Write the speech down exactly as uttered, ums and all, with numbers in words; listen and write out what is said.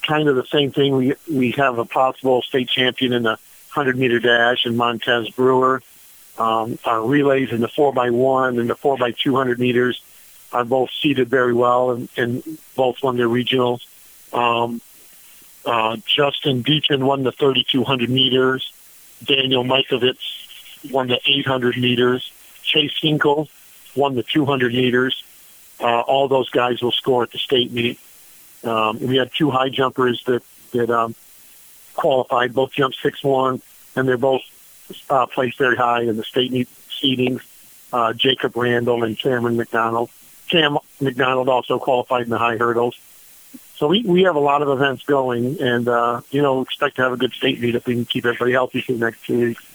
kind of the same thing. We we have a possible state champion in the hundred-meter dash in Montez Brewer. Um, our relays in the four by one and the four by two hundred meters are both seeded very well, and, and both won their regionals. Um, uh, Justin Deacon won the thirty-two hundred meters. Daniel Mikovits won the eight hundred meters. Chase Hinkle won the two hundred meters. Uh, all those guys will score at the state meet. Um, we had two high jumpers that, that um, qualified, both jumped six one, and they're both uh, placed very high in the state meet seedings. Uh, Jacob Randall and Cameron McDonald. Cam McDonald also qualified in the high hurdles. So we, we have a lot of events going, and, uh, you know, expect to have a good state meet if we can keep everybody healthy for the next two weeks.